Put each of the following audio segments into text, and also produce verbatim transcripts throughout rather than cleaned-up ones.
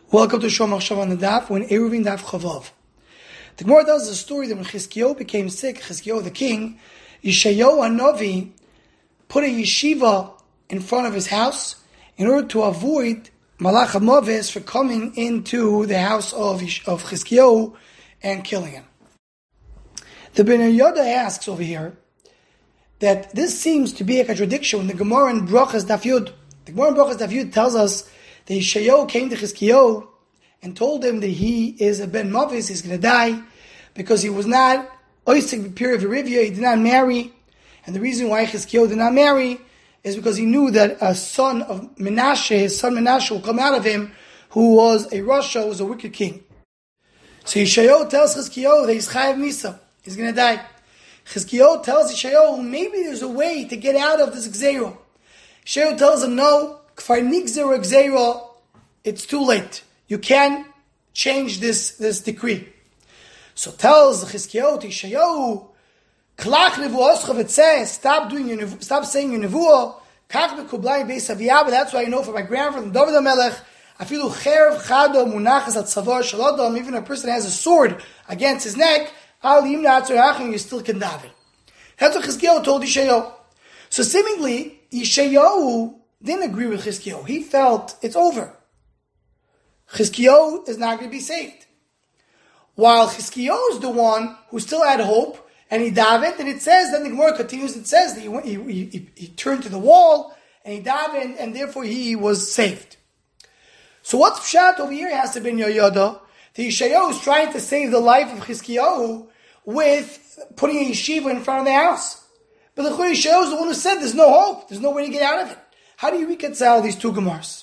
Welcome to Shomach Shav on the Daf, when Eruvin Daf Chavav. The Gemara tells us a story that when Chizkiyahu became sick, Chizkiyahu the king, Yeshayahu HaNavi put a yeshiva in front of his house in order to avoid Malach HaMavis for coming into the house of, of Chizkiyahu and killing him. The Ben Yoda asks over here that this seems to be a contradiction when the Gemara in Brachas Daf Yud. The Gemara in Brachas Daf Yud tells us that Yeshayahu came to Chizkiyahu and told him that he is a ben mavis, he's going to die, because he was not oisik b'pir v'rivya, he did not marry. And the reason why Chizkiyahu did not marry is because he knew that a son of Menashe, his son Menashe, will come out of him, who was a Rasha, who was a wicked king. So Yeshayahu tells Chizkiyahu that he's chayav misa, he's going to die. Chizkiyahu tells Yeshayahu, maybe there's a way to get out of this gzeira. Yeshayahu tells him, no, kfar nigzera gzeira, it's too late. You can't change this, this decree. So tells Chizkiyahu to Yeshayahu, Klach nevuoscha, it says, stop doing your stop saying your nevuah. Kach bekublai beis aviyah. That's why I know from my grandfather David HaMelech, afilu cherv chado munachas at savar shalodom. Even if a person has a sword against his neck, al yimna atzorachim, you still can daven. That's what Chizkiyahu told Yeshayahu. So seemingly Yeshayahu didn't agree with Chizkiyahu. He felt it's over. Chizkiyahu is not going to be saved. While Chizkiyahu is the one who still had hope, and he davened, and it says, then the Gemara continues, it says that he, went, he, he, he turned to the wall, and he davened, and therefore he was saved. So what's pshat over here has to be in Yoyada. The Yeshayahu is trying to save the life of Chizkiyahu with putting a yeshiva in front of the house. But the Yeshayahu is the one who said there's no hope, there's no way to get out of it. How do you reconcile these two Gemaras?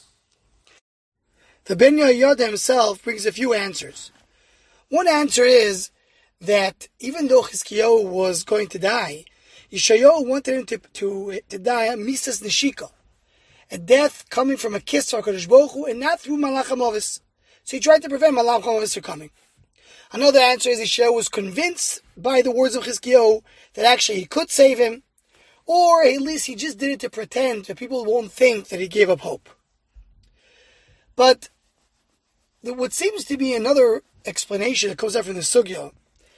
The Ben Yoyada himself brings a few answers. One answer is that even though Chizkiyahu was going to die, Yeshayahu wanted him to, to, to die a misas neshika, a death coming from a kiss of HaKadosh Baruch Hu, and not through Malach HaMavis. So he tried to prevent Malach HaMavis from coming. Another answer is Yeshayahu was convinced by the words of Chizkiyahu that actually he could save him, or at least he just did it to pretend that people won't think that he gave up hope. But what seems to be another explanation that comes out from the Sugya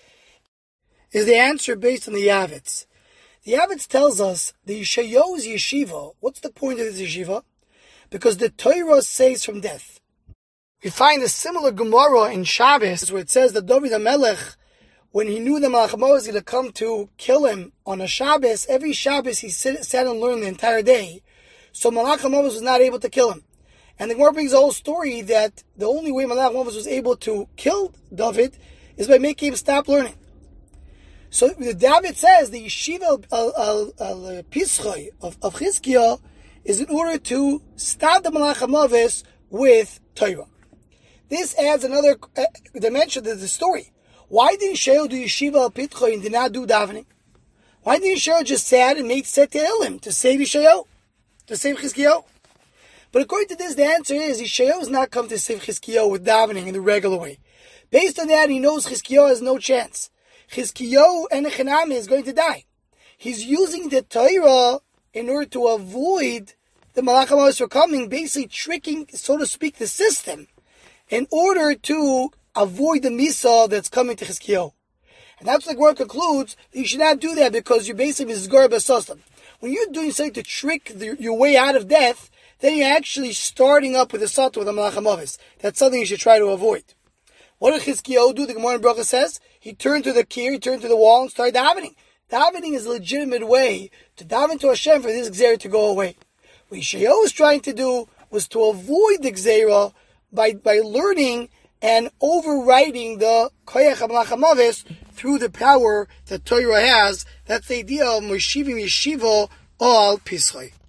is the answer based on the Yavitz. The Yavitz tells us the Yeshayahu's yeshiva. What's the point of this yeshiva? Because the Torah saves from death. We find a similar Gemara in Shabbos where it says that David HaMelech, when he knew that Malach HaMavis was going to come to kill him on a Shabbos, every Shabbos he sit, sat and learned the entire day. So Malach HaMavis was not able to kill him. And the Gemara brings the whole story that the only way Malach HaMavis was able to kill David is by making him stop learning. So the David says the yeshiva al-pischoi of, of Chizkiyahu is in order to stop the Malach HaMavis with Torah. This adds another uh, dimension to the story. Why did Yeshayahu do yeshiva al-pischoi and did not do davening? Why did Yeshayahu just sat and made set Tehillim to save Yeshayahu, to save Chizkiyahu? But according to this, the answer is Yeshayahu has not come to save Chizkiyahu with davening in the regular way. Based on that, he knows Chizkiyahu has no chance. Chizkiyahu and Echanami is going to die. He's using the Torah in order to avoid the Malach HaMavis from coming, basically tricking, so to speak, the system in order to avoid the Misa that's coming to Chizkiyahu. And that's like where it concludes that you should not do that because you're basically Zgar B'Sastam. When you're doing something to trick the, your way out of death, then you're actually starting up with a Sata with a Malach HaMavis. That's something you should try to avoid. What did Chizkiyahu do? The Gemara in Bracha says he turned to the kir, he turned to the wall and started davening. Davening is a legitimate way to daven to Hashem for this gzeira to go away. What Yeshayahu was trying to do was to avoid the gzeira by, by learning and overriding the koyach Malach HaMavis through the power that Torah has. That's the idea of Moshivim Yeshiva al Pischoi.